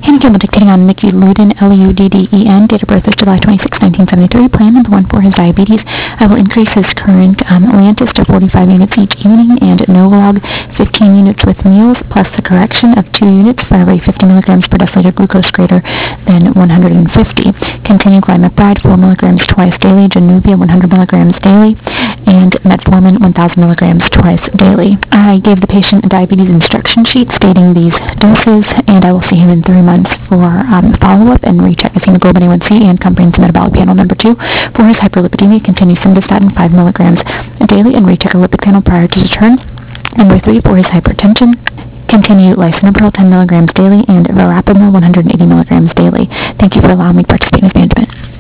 Hannah Campbell dictating on Mickey Ludden, Ludden, date of birth is July 26, 1973. Plan number 1 for his diabetes. I will increase his current Lantus to 45 units each evening and Novolog 15 units with meals, plus the correction of 2 units for every 50 milligrams per deciliter glucose greater than 150. Continue glimepiride 4 milligrams twice daily, Januvia 100 milligrams daily, and metformin 1,000 milligrams twice daily. I gave the patient a diabetes instruction sheet stating these doses, and I will see him in 3 months for follow-up and recheck his hemoglobin A1C and comprehensive metabolic panel. Number 2, for his hyperlipidemia, continue simvastatin 5 milligrams daily and recheck a lipid panel prior to return. Number 3, for his hypertension, continue lisinopril 10 milligrams daily and verapamil 180 milligrams daily. Thank you for allowing me to participate in his management.